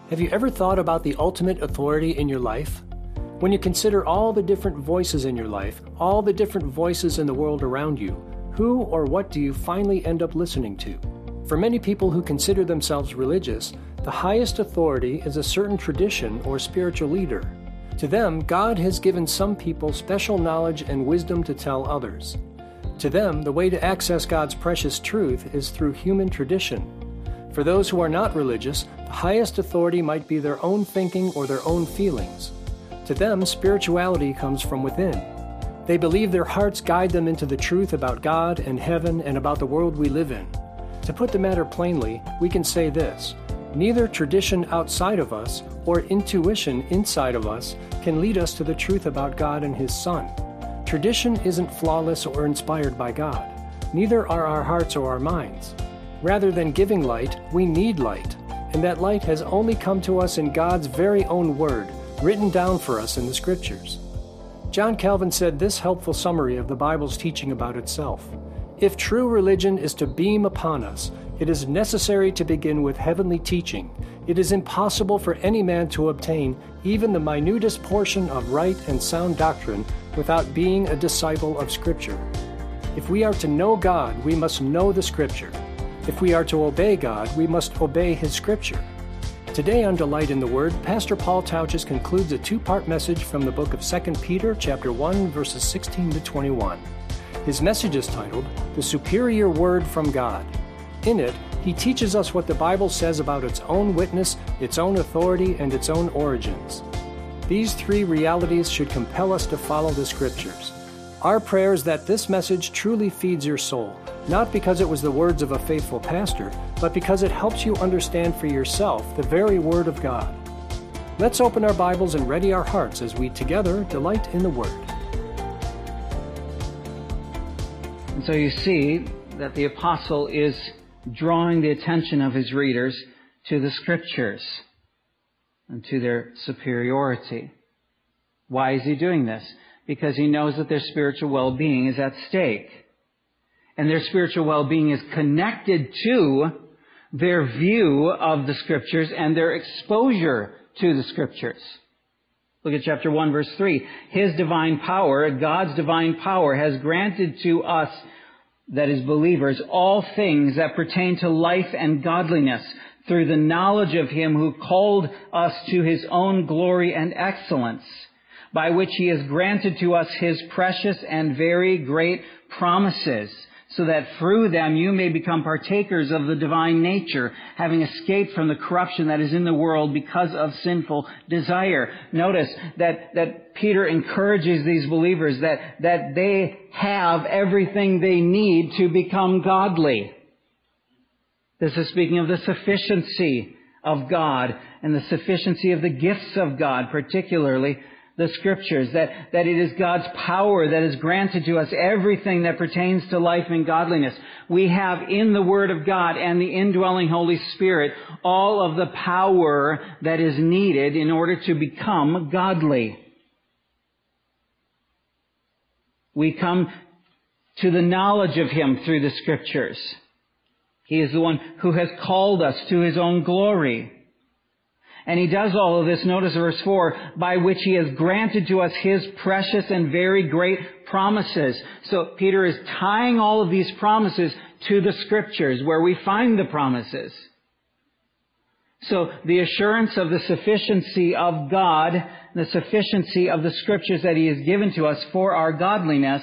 Have you ever thought about the ultimate authority in your life? When you consider all the different voices in your life, all the different voices in the world around you, who or what do you finally end up listening to? For many people who consider themselves religious, the highest authority is a certain tradition or spiritual leader. To them, God has given some people special knowledge and wisdom to tell others. To them, the way to access God's precious truth is through human tradition. For those who are not religious, the highest authority might be their own thinking or their own feelings. To them, spirituality comes from within. They believe their hearts guide them into the truth about God and heaven and about the world we live in. To put the matter plainly, we can say this: neither tradition outside of us or intuition inside of us can lead us to the truth about God and His Son. Tradition isn't flawless or inspired by God. Neither are our hearts or our minds. Rather than giving light, we need light, and that light has only come to us in God's very own Word, written down for us in the Scriptures. John Calvin said this helpful summary of the Bible's teaching about itself: if true religion is to beam upon us, it is necessary to begin with heavenly teaching. It is impossible for any man to obtain even the minutest portion of right and sound doctrine without being a disciple of Scripture. If we are to know God, we must know the Scripture. If we are to obey God, we must obey His Scripture. Today on Delight in the Word, Pastor Paul Tautges concludes a two-part message from the book of 2 Peter, chapter 1, verses 16 to 21. His message is titled, The Superior Word from God. In it, he teaches us what the Bible says about its own witness, its own authority, and its own origins. These three realities should compel us to follow the Scriptures. Our prayer is that this message truly feeds your soul, not because it was the words of a faithful pastor, but because it helps you understand for yourself the very Word of God. Let's open our Bibles and ready our hearts as we together delight in the Word. And so you see that the apostle is drawing the attention of his readers to the Scriptures and to their superiority. Why is he doing this? Because he knows that their spiritual well-being is at stake. And their spiritual well-being is connected to their view of the Scriptures and their exposure to the Scriptures. Look at chapter 1, verse 3. His divine power, God's divine power, has granted to us, that is believers, all things that pertain to life and godliness through the knowledge of Him who called us to His own glory and excellence, by which He has granted to us His precious and very great promises, so that through them you may become partakers of the divine nature, having escaped from the corruption that is in the world because of sinful desire. Notice that Peter encourages these believers that they have everything they need to become godly. This is speaking of the sufficiency of God and the sufficiency of the gifts of God, particularly the Scriptures, that it is God's power that is granted to us everything that pertains to life and godliness. We have in the Word of God and the indwelling Holy Spirit all of the power that is needed in order to become godly. We come to the knowledge of Him through the Scriptures. He is the one who has called us to His own glory. And He does all of this, notice verse 4, by which He has granted to us His precious and very great promises. So Peter is tying all of these promises to the Scriptures, where we find the promises. So the assurance of the sufficiency of God, the sufficiency of the Scriptures that He has given to us for our godliness,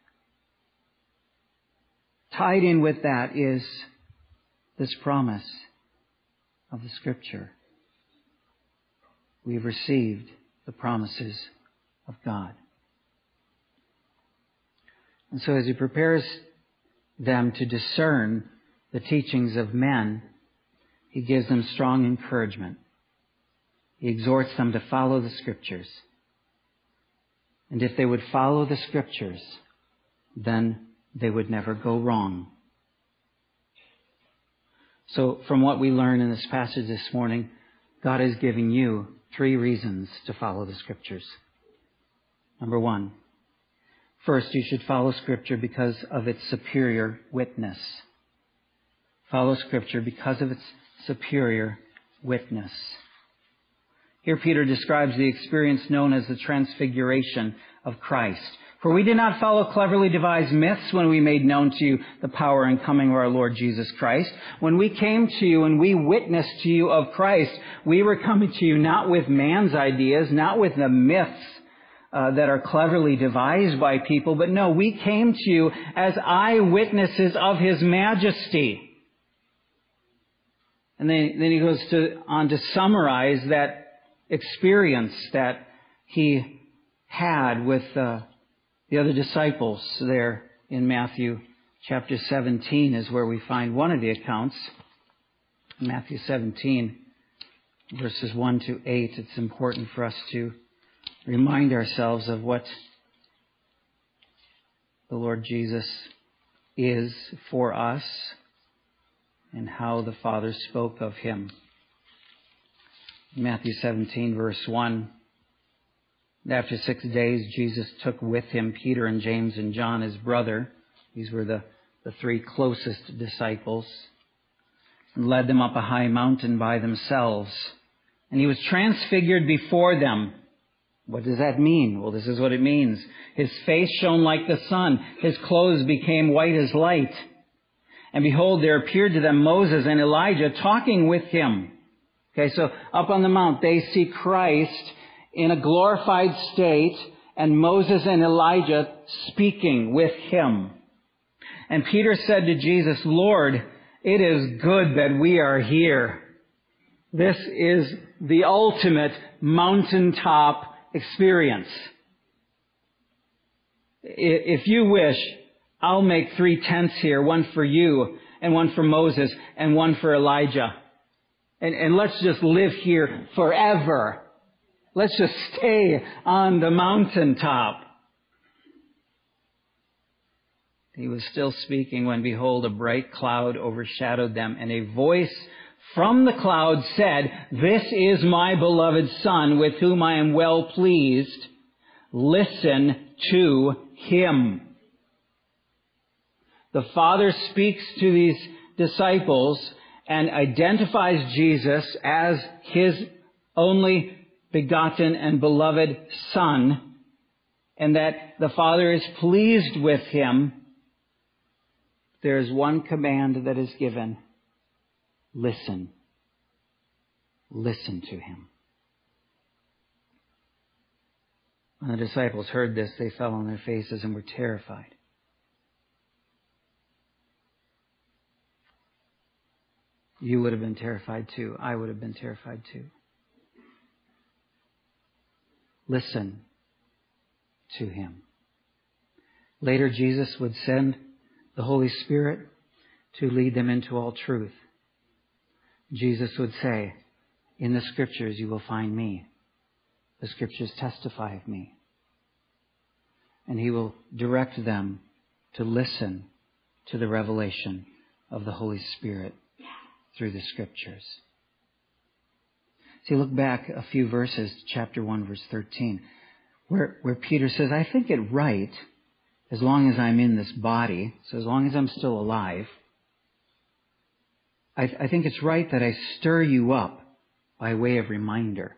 tied in with that is this promise of the Scripture. We've received the promises of God. And so as he prepares them to discern the teachings of men, he gives them strong encouragement. He exhorts them to follow the Scriptures. And if they would follow the Scriptures, then they would never go wrong. So from what we learn in this passage this morning, God is giving you 3 reasons to follow the Scriptures. Number 1, first, you should follow Scripture because of its superior witness. Follow Scripture because of its superior witness. Here Peter describes the experience known as the transfiguration of Christ. For we did not follow cleverly devised myths when we made known to you the power and coming of our Lord Jesus Christ. When we came to you and we witnessed to you of Christ, we were coming to you not with man's ideas, not with the myths that are cleverly devised by people, but no, we came to you as eyewitnesses of His majesty. And then he goes on to summarize that experience that he had with the other disciples there in Matthew chapter 17 is where we find one of the accounts. Matthew 17, verses 1 to 8. It's important for us to remind ourselves of what the Lord Jesus is for us and how the Father spoke of Him. Matthew 17, verse 1. After 6 days, Jesus took with Him Peter and James and John, His brother. These were the three closest disciples. And led them up a high mountain by themselves. And He was transfigured before them. What does that mean? Well, this is what it means. His face shone like the sun. His clothes became white as light. And behold, there appeared to them Moses and Elijah talking with Him. Okay, so up on the mount, they see Christ in a glorified state, and Moses and Elijah speaking with Him. And Peter said to Jesus, Lord, it is good that we are here. This is the ultimate mountaintop experience. If you wish, I'll make 3 tents here, one for you, and one for Moses, and one for Elijah. And let's just live here forever. Let's just stay on the mountaintop. He was still speaking when, behold, a bright cloud overshadowed them, and a voice from the cloud said, This is my beloved Son, with whom I am well pleased. Listen to Him. The Father speaks to these disciples and identifies Jesus as His only begotten and beloved Son, and that the Father is pleased with Him. There is one command that is given. Listen. Listen to Him. When the disciples heard this, they fell on their faces and were terrified. You would have been terrified too. I would have been terrified too. Listen to Him. Later, Jesus would send the Holy Spirit to lead them into all truth. Jesus would say, in the Scriptures you will find me. The Scriptures testify of me. And He will direct them to listen to the revelation of the Holy Spirit through the Scriptures. See, look back a few verses, chapter 1, verse 13, where Peter says, I think it right, as long as I'm in this body, so as long as I'm still alive, I think it's right that I stir you up by way of reminder.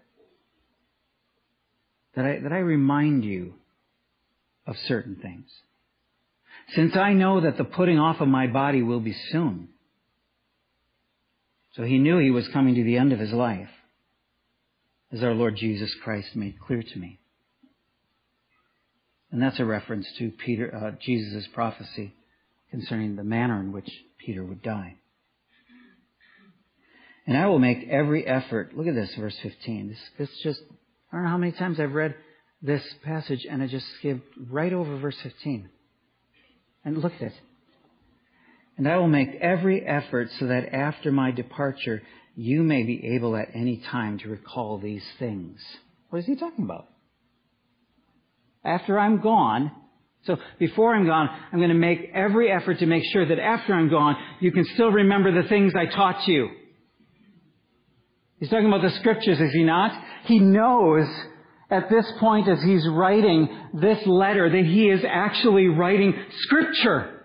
That I remind you of certain things. Since I know that the putting off of my body will be soon. So He knew He was coming to the end of His life, as our Lord Jesus Christ made clear to me. And that's a reference to Jesus' prophecy concerning the manner in which Peter would die. And I will make every effort. Look at this, verse 15. This just, I don't know how many times I've read this passage and I just skipped right over verse 15. And look at it. And I will make every effort so that after my departure, you may be able at any time to recall these things. What is he talking about? After I'm gone, so before I'm gone, I'm going to make every effort to make sure that after I'm gone, you can still remember the things I taught you. He's talking about the Scriptures, is he not? He knows at this point as he's writing this letter that he is actually writing Scripture.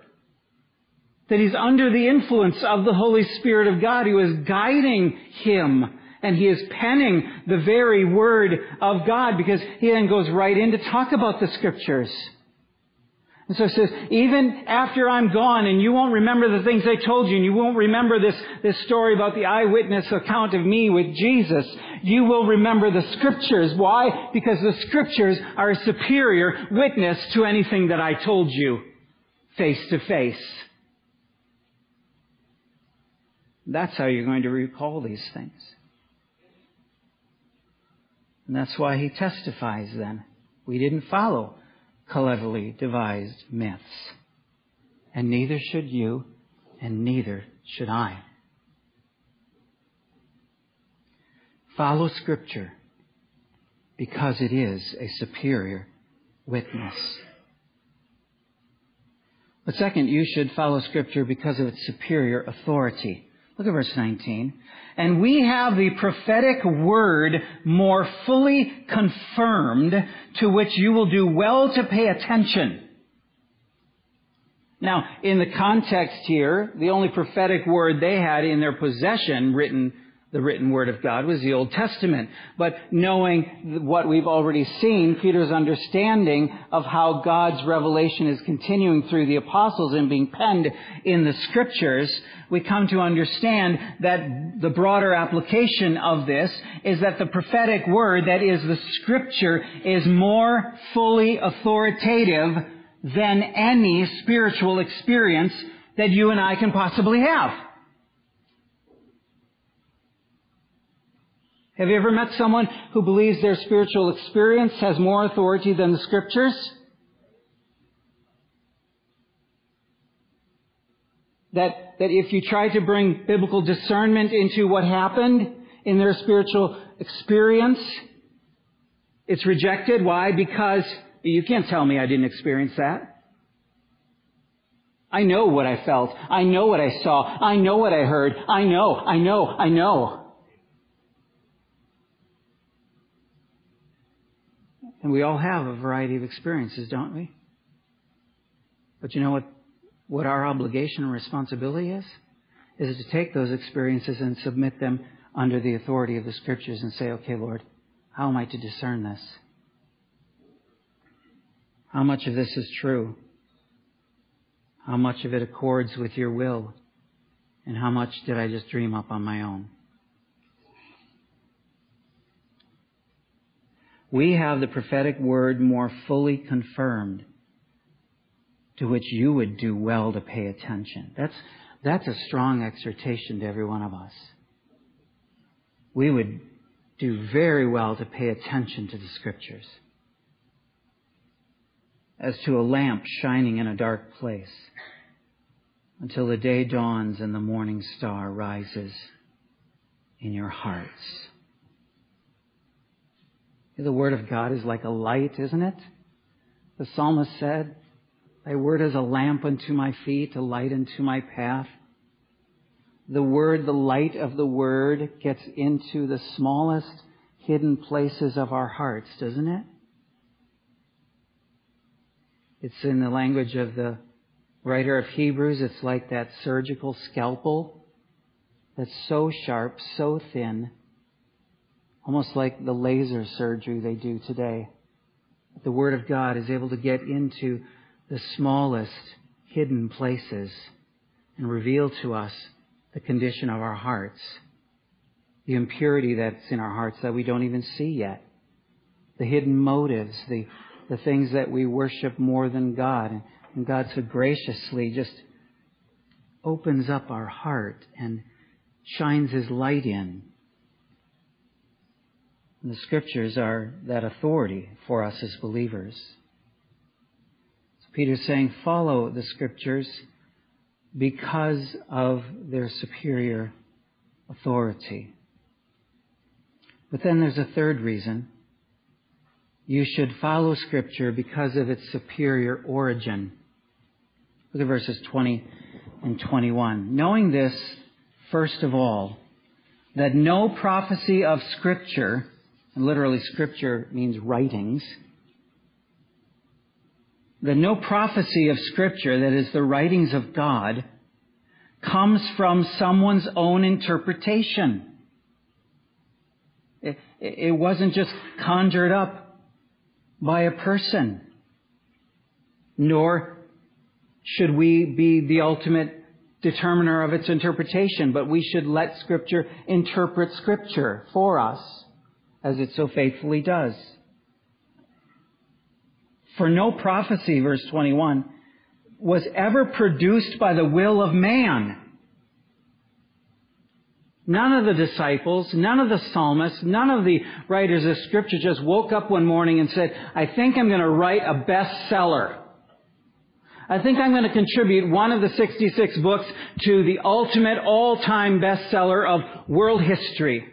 That he's under the influence of the Holy Spirit of God who is guiding him And he is penning the very Word of God, because he then goes right in to talk about the Scriptures. And so it says, even after I'm gone and you won't remember the things I told you, and you won't remember this story about the eyewitness account of me with Jesus, you will remember the Scriptures. Why? Because the Scriptures are a superior witness to anything that I told you face to face. That's how you're going to recall these things. And that's why he testifies then. We didn't follow cleverly devised myths. And neither should you, and neither should I. Follow Scripture because it is a superior witness. But second, you should follow Scripture because of its superior authority. Look at verse 19. And we have the prophetic word more fully confirmed, to which you will do well to pay attention. Now, in the context here, the only prophetic word they had in their possession, the written Word of God, was the Old Testament. But knowing what we've already seen, Peter's understanding of how God's revelation is continuing through the apostles and being penned in the Scriptures, we come to understand that the broader application of this is that the prophetic word, that is the Scripture, is more fully authoritative than any spiritual experience that you and I can possibly have. Have you ever met someone who believes their spiritual experience has more authority than the Scriptures? That if you try to bring biblical discernment into what happened in their spiritual experience, it's rejected. Why? Because you can't tell me I didn't experience that. I know what I felt. I know what I saw. I know what I heard. I know. And we all have a variety of experiences, don't we? But you know what our obligation and responsibility is? Is to take those experiences and submit them under the authority of the Scriptures and say, okay, Lord, how am I to discern this? How much of this is true? How much of it accords with your will? And how much did I just dream up on my own? We have the prophetic word more fully confirmed, to which you would do well to pay attention. That's a strong exhortation to every one of us. We would do very well to pay attention to the Scriptures as to a lamp shining in a dark place until the day dawns and the morning star rises in your hearts. The Word of God is like a light, isn't it? The psalmist said, Thy word is a lamp unto my feet, a light unto my path. The Word, the light of the Word, gets into the smallest hidden places of our hearts, doesn't it? It's in the language of the writer of Hebrews, it's like that surgical scalpel that's so sharp, so thin, almost like the laser surgery they do today. The Word of God is able to get into the smallest hidden places and reveal to us the condition of our hearts, the impurity that's in our hearts that we don't even see yet, the hidden motives, the things that we worship more than God. And God so graciously just opens up our heart and shines His light in. And the Scriptures are that authority for us as believers. So Peter's saying, follow the Scriptures because of their superior authority. But then there's a third reason. You should follow Scripture because of its superior origin. Look at verses 20 and 21. Knowing this, first of all, that no prophecy of Scripture, and literally Scripture means writings, that no prophecy of Scripture, that is the writings of God, comes from someone's own interpretation. It wasn't just conjured up by a person. Nor should we be the ultimate determiner of its interpretation, but we should let Scripture interpret Scripture for us, as it so faithfully does. For no prophecy, verse 21, was ever produced by the will of man. None of the disciples, none of the psalmists, none of the writers of Scripture just woke up one morning and said, I think I'm going to write a bestseller. I think I'm going to contribute one of the 66 books to the ultimate all-time bestseller of world history.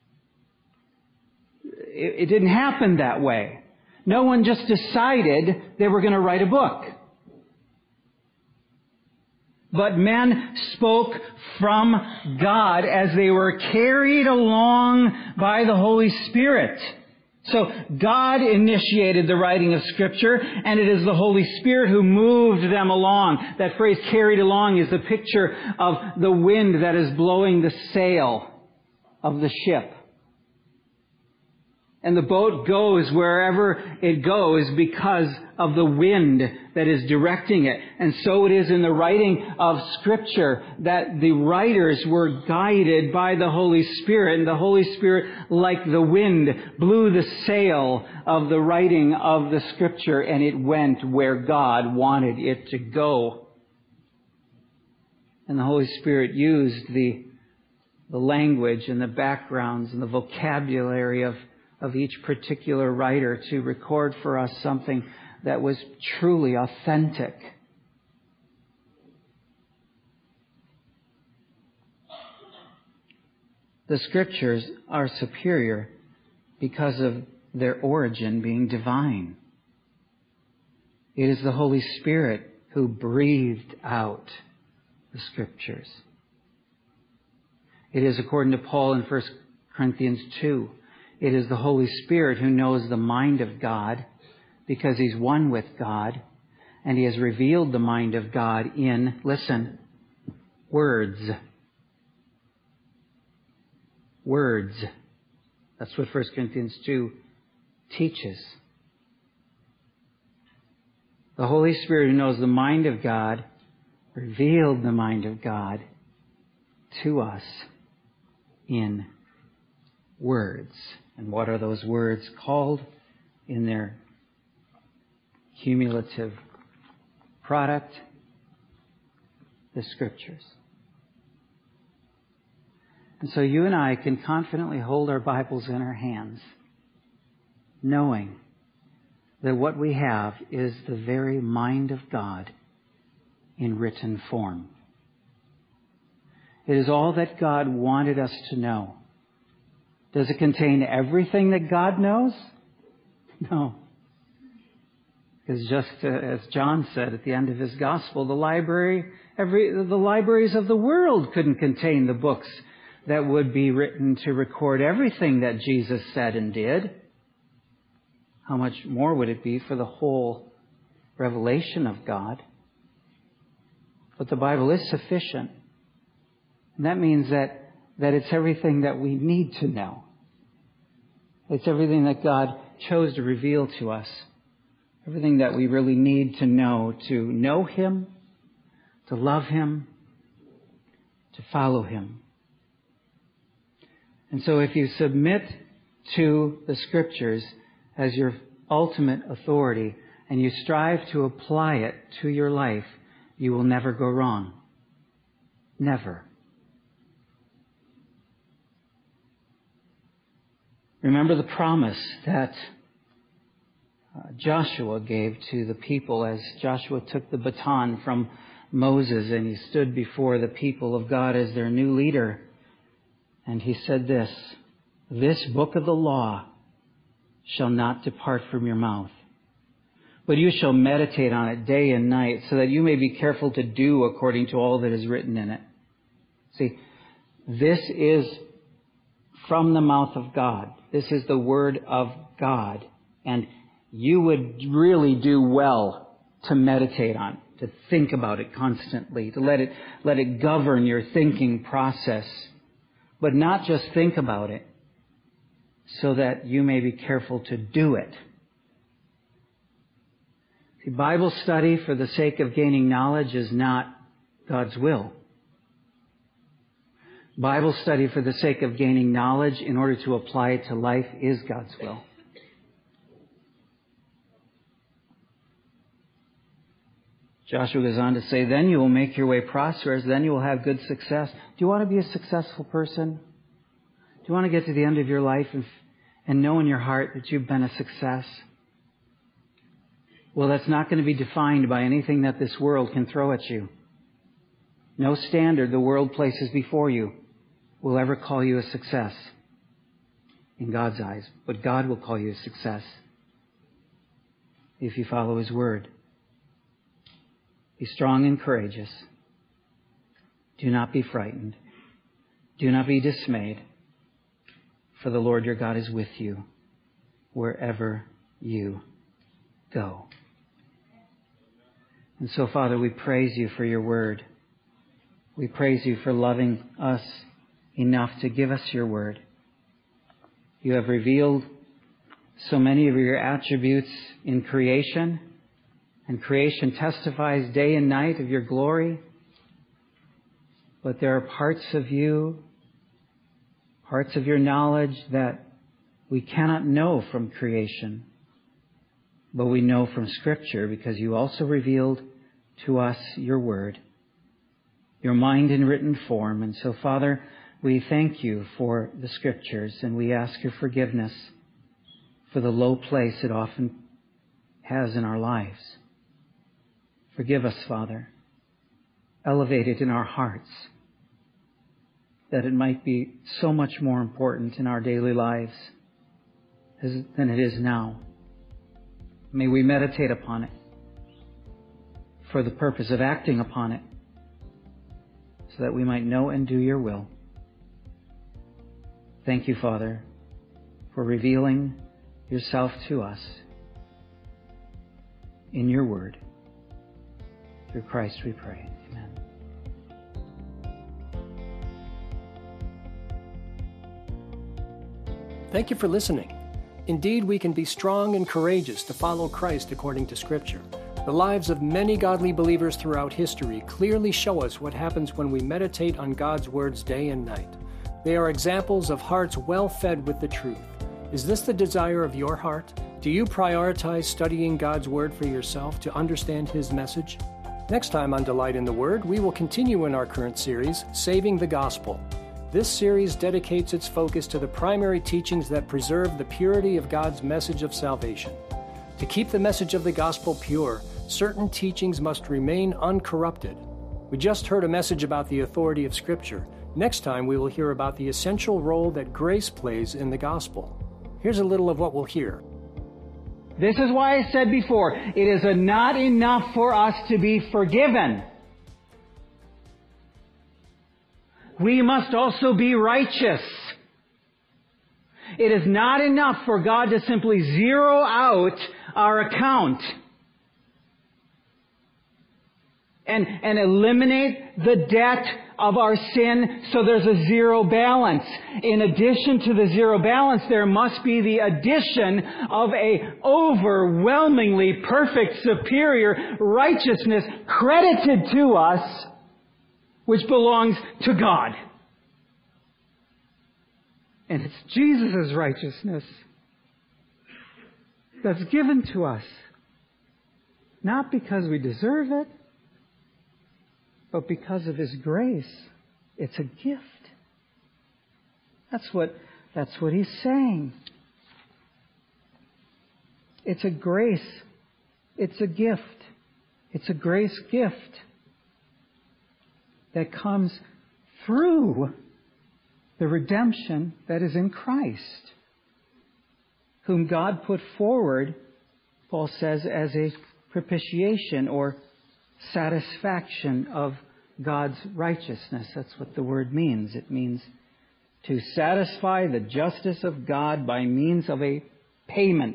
It didn't happen that way. No one just decided they were going to write a book. But men spoke from God as they were carried along by the Holy Spirit. So God initiated the writing of Scripture, and it is the Holy Spirit who moved them along. That phrase, carried along, is the picture of the wind that is blowing the sail of the ship. And the boat goes wherever it goes because of the wind that is directing it. And so it is in the writing of Scripture that the writers were guided by the Holy Spirit. And the Holy Spirit, like the wind, blew the sail of the writing of the Scripture, and it went where God wanted it to go. And the Holy Spirit used the language and the backgrounds and the vocabulary of each particular writer to record for us something that was truly authentic. The Scriptures are superior because of their origin being divine. It is the Holy Spirit who breathed out the Scriptures. It is, according to Paul in 1 Corinthians 2, it is the Holy Spirit who knows the mind of God because He's one with God, and He has revealed the mind of God in, listen, words. Words. That's what 1 Corinthians 2 teaches. The Holy Spirit who knows the mind of God revealed the mind of God to us in words. And what are those words called in their cumulative product? The Scriptures. And so you and I can confidently hold our Bibles in our hands, knowing that what we have is the very mind of God in written form. It is all that God wanted us to know. Does it contain everything that God knows? No. Because just as John said at the end of his gospel, the libraries of the world couldn't contain the books that would be written to record everything that Jesus said and did. How much more would it be for the whole revelation of God? But the Bible is sufficient. And that means that it's everything that we need to know. It's everything that God chose to reveal to us. Everything that we really need to know Him, to love Him, to follow Him. And so if you submit to the Scriptures as your ultimate authority and you strive to apply it to your life, you will never go wrong. Never. Remember the promise that Joshua gave to the people as Joshua took the baton from Moses and he stood before the people of God as their new leader. And he said this book of the law shall not depart from your mouth, but you shall meditate on it day and night so that you may be careful to do according to all that is written in it. See, this is from the mouth of God. This is the Word of God. And you would really do well to meditate on it, to think about it constantly, to let it govern your thinking process. But not just think about it. so that you may be careful to do it. See, Bible study for the sake of gaining knowledge is not God's will. Bible study for the sake of gaining knowledge in order to apply it to life is God's will. Joshua goes on to say, then you will make your way prosperous, then you will have good success. Do you want to be a successful person? Do you want to get to the end of your life and know in your heart that you've been a success? Well, that's not going to be defined by anything that this world can throw at you. No standard the world places before you will ever call you a success in God's eyes. But God will call you a success if you follow His Word. Be strong and courageous. Do not be frightened. Do not be dismayed. For the Lord your God is with you wherever you go. And so, Father, we praise you for your word. We praise you for loving us enough to give us your word. You have revealed so many of your attributes in creation, and creation testifies day and night of your glory. But there are parts of you, parts of your knowledge that we cannot know from creation, but we know from Scripture because you also revealed to us your word, your mind in written form. And so, Father, we thank you for the Scriptures, and we ask your forgiveness for the low place it often has in our lives. Forgive us, Father. Elevate it in our hearts, that it might be so much more important in our daily lives than it is now. May we meditate upon it for the purpose of acting upon it, so that we might know and do your will. Thank you, Father, for revealing yourself to us in your word. Through Christ we pray. Amen. Thank you for listening. Indeed, we can be strong and courageous to follow Christ according to Scripture. The lives of many godly believers throughout history clearly show us what happens when we meditate on God's words day and night. They are examples of hearts well fed with the truth. Is this the desire of your heart? Do you prioritize studying God's Word for yourself to understand His message? Next time on Delight in the Word, we will continue in our current series, Saving the Gospel. This series dedicates its focus to the primary teachings that preserve the purity of God's message of salvation. To keep the message of the gospel pure, certain teachings must remain uncorrupted. We just heard a message about the authority of Scripture. Next time, we will hear about the essential role that grace plays in the gospel. Here's a little of what we'll hear. This is why I said before, it is not enough for us to be forgiven. We must also be righteous. It is not enough for God to simply zero out our account and eliminate the debt of our sin so there's a zero balance. In addition to the zero balance, there must be the addition of a overwhelmingly perfect, superior righteousness credited to us, which belongs to God. And it's Jesus' righteousness that's given to us. Not because we deserve it, but because of His grace. It's a gift. That's what He's saying. It's a grace. It's a gift. It's a grace gift that comes through the redemption that is in Christ, whom God put forward, Paul says, as a propitiation or satisfaction of God's righteousness. That's what the word means. It means to satisfy the justice of God by means of a payment.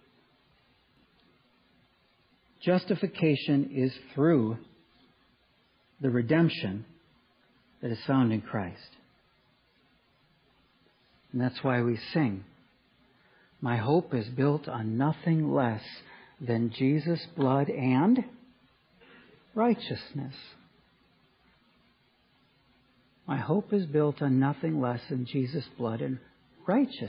Justification is through the redemption that is found in Christ. And that's why we sing, My hope is built on nothing less than Jesus' blood and righteousness. My hope is built on nothing less than Jesus' blood and righteousness.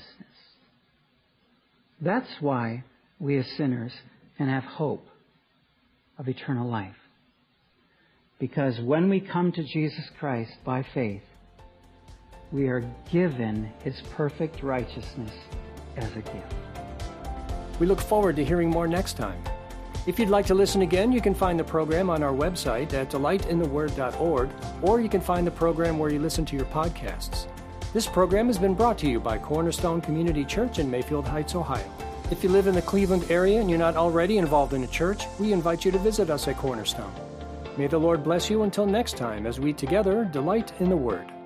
That's why we as sinners can have hope of eternal life. Because when we come to Jesus Christ by faith, we are given His perfect righteousness as a gift. We look forward to hearing more next time. If you'd like to listen again, you can find the program on our website at delightintheword.org, or you can find the program where you listen to your podcasts. This program has been brought to you by Cornerstone Community Church in Mayfield Heights, Ohio. If you live in the Cleveland area and you're not already involved in a church, we invite you to visit us at Cornerstone. May the Lord bless you until next time as we together delight in the Word.